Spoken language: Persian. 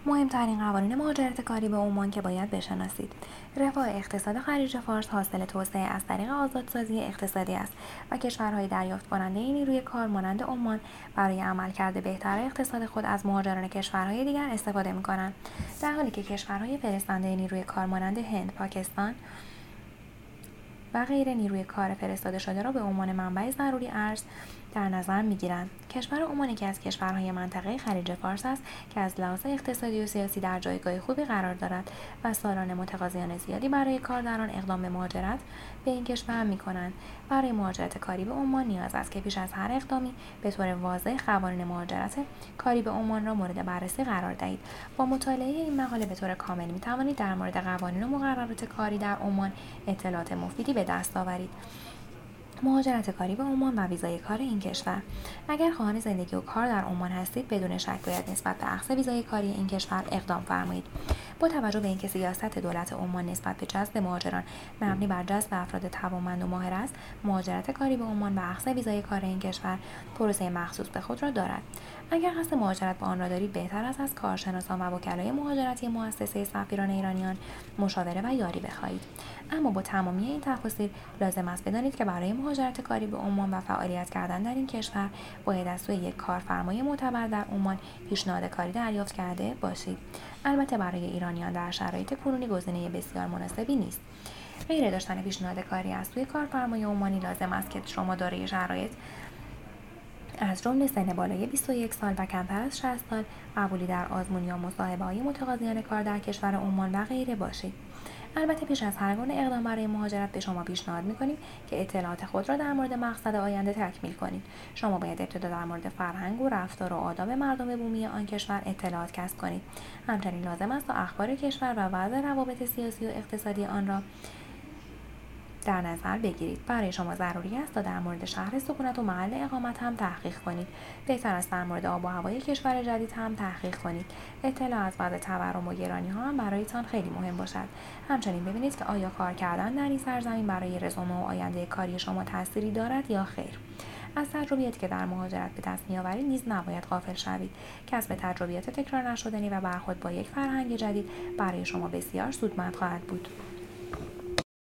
مهمترین قوانین مهاجرت کاری به عمان که باید بشناسید: رفاه اقتصاد خلیج فارس حاصل توسعه از طریق آزادسازی اقتصادی است و کشورهای دریافت کننده نیروی کار مانند عمان برای عملکرد بهتر اقتصاد خود از مهاجران کشورهای دیگر استفاده می‌کنند، در حالی که کشورهای فرستنده نیروی کار مانند هند، پاکستان و غیر نیروی کار فرستاده شده را به عنوان منبع ضروری ارز در نظر می‌گیرند. کشور عمان یکی از کشورهای منطقه خلیج فارس است که از لحاظ اقتصادی و سیاسی در جایگاه خوبی قرار دارد و سالانه متقاضیان زیادی برای کار در آن اقدام به مهاجرت به این کشور می‌کنند. برای مهاجرت کاری به عمان نیاز است که پیش از هر اقدامی به طور واضح قوانین مهاجرت کاری به عمان را مورد بررسی قرار دهید. با مطالعه این مقاله به طور کامل می‌توانید در مورد قوانین و مقررات کاری در عمان اطلاعات مفیدی به دست آورید. مهاجرت کاری به عمان و ویزای کار این کشور. اگر خواهان زندگی و کار در عمان هستید، بدون شک باید نسبت به اخذ ویزای کاری این کشور اقدام فرمایید. با توجه به اینکه سیاست دولت عمان نسبت به جذب مهاجران مبنی بر جذب افراد توانمند و ماهر است، مهاجرت کاری به عمان و اخذ ویزای کار این کشور پروسه مخصوص به خود را دارد. اگر قصد مهاجرت به آن را دارید، بهتر است از کارشناسان و وکلای مهاجرتی مؤسسه سفیران ایرانیان مشاوره و یاری بخواهید. اما با تمامی این تفاصیل لازم است بدانید که برای مهاجرت کاری به عمان و فعالیت کردن در این کشور باید از سوی یک کارفرمای معتبر در عمان پیشنهاد کاری دریافت کرده باشید. البته برای ایرانیان در شرایط کنونی گزینه بسیار مناسبی نیست. غیر داشتن پیشنهاد کاری از سوی کارفرمای عمانی لازم است که شما دارای شرایط از جمله سن بالای 21 سال و کمتر از 60 سال، قبولی در آزمون یا مصاحبه‌های متقاضیان کار در کشور عمان و غیره باشید. البته پیش از هر گونه اقدام برای مهاجرت به شما پیشنهاد می‌کنیم که اطلاعات خود را در مورد مقصد آینده تکمیل کنید. شما باید ابتدا در مورد فرهنگ و رفتار و آداب مردم بومی آن کشور اطلاعات کسب کنید. همچنین لازم است تا اخبار کشور و وضع روابط سیاسی و اقتصادی آن را در نظر بگیرید. برای شما ضروری است تا در مورد شهر سکونت و محل اقامت هم تحقیق کنید. بهتر است در مورد آب و هوای کشور جدید هم تحقیق کنید. اطلاع از وضع تورم و گرانی ها هم برایتان خیلی مهم باشد. همچنین ببینید که آیا کار کردن در این سرزمین برای رزومه و آینده کاری شما تأثیری دارد یا خیر. از تجربیاتی که در مهاجرت به دست می‌آورید نیز نباید غافل شوید. کسب تجربیات تکرار نشدنی و برخورد با یک فرهنگ جدید برای شما بسیار سودمند خواهد بود.